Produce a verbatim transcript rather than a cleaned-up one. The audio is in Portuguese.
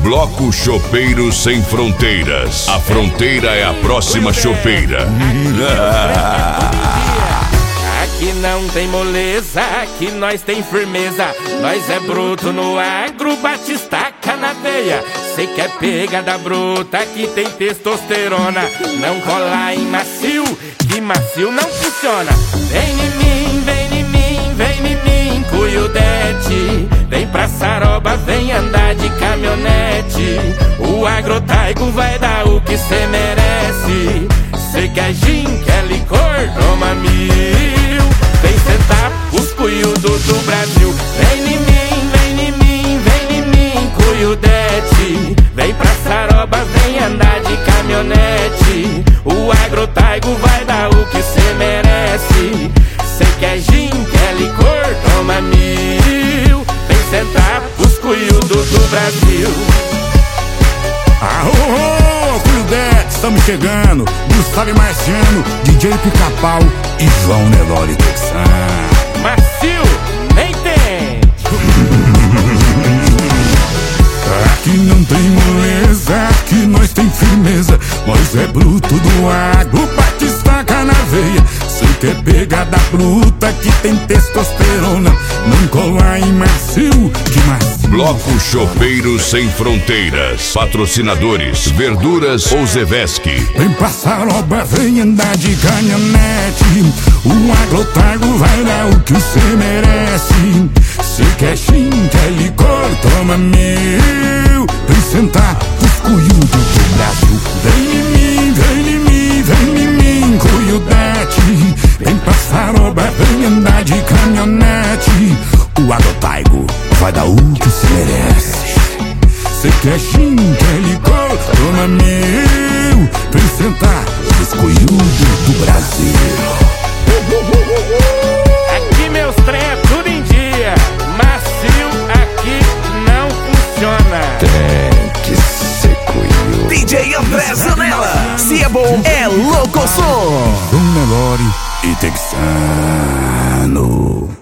Bloco Chopeiro Sem Fronteiras. A fronteira é a próxima chopeira. Aqui não tem moleza, aqui nós tem firmeza. Nós é bruto no agro, bate estaca na veia. Cê quer pegada bruta, aqui tem testosterona. Não colar em macio, que macio não funciona. Vem em mim, vem em mim, vem em mim, Cuiudete. Vem pra Saroba, vem andar de caminhonete. O Agrotaigo vai dar o que cê merece. Cê quer gin, quer licor, toma mil. Vem sentar os cuiudos do Brasil. Vem em mim, vem em mim, vem em mim, Cuiudete. Vem pra Saroba, vem andar de caminhonete. O Agrotaigo vai dar o que cê merece. Cê quer gin, quer licor, toma mil. Vem sentar os cuiudos do Brasil. Aô, Cuiudete, estamos chegando. Gustavo e Marciano, D J Pica-Pau e João Nelore Texan. Macio, nem tem. Aqui não tem moleza, aqui nós tem firmeza. Nós é bruto do agro, bate estaca na veia. Cê quer pegada bruta, que tem testosterona. Não colar em macio, que macio. Bloco Chopeiro Sem Fronteiras. Patrocinadores Verduras ou Zevesky. Vem pra Saroba, vem andar de caminhonete. O Agrotaigo vai dar o que cê merece. Cê quer gin, quer licor, toma mil. Vem sentar os cuiudos do Brasil. Vem em mim, vem em mim, vem em mim, Cuiudete. Vem pra Saroba, vem andar de caminhonete. O Agrotaigo vai dar o que cê merece. Cê quer gin, quer licor, toma mil. Vem sentar os cuiudos do Brasil. Aqui meus trem é tudo em dia. Macio aqui não funciona. Tem que ser cuiudo. D J André Zanella, se é bom, é louco som. João Nelore e Texano.